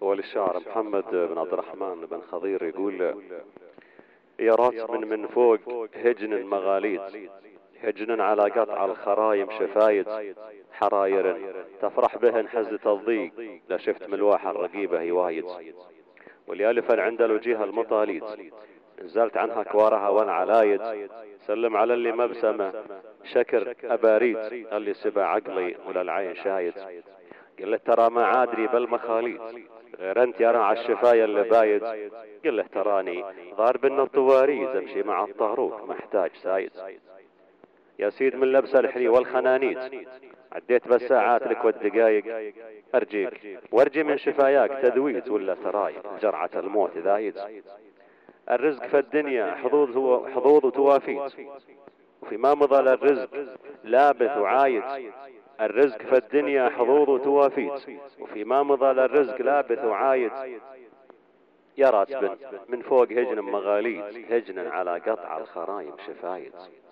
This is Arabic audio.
هو للشاعر محمد بن عبد الرحمن بن خضير يقول: يا راتب من فوق هجن مغاليد، هجن على قطع الخرايم شفايد، حراير تفرح بهن حزة الضيق، لا شفت ملواح الرقيبة هوايد، واليالفا عند الوجيه المطاليد، نزلت عنها كوارها والعلايد، سلم على اللي مبسمه شكر أباريد، اللي سبع عقلي وللعين شايد، قل له ترى ما عادري بالمخاليد، غير انت يا راعى الشفايا اللي بايد، قل له تراني ضارب ان الطواريز امشي مع الطاروق محتاج سايد، يا سيد من لبس الحلي والخنانيت، عديت بالساعات لك والدقايق، ارجيك وارجي من شفاياك تذويت ولا تراي جرعة الموت ذايد، الرزق في الدنيا حظوظ وتوافيت، وفيما مضى للرزق لابث وعايد، الرزق في الدنيا حظوظ وتوافيت، وفيما مضى للرزق لابث وعايد، يا راتب من فوق هجن مغاليد، هجن على قطع الخرايم شفايد.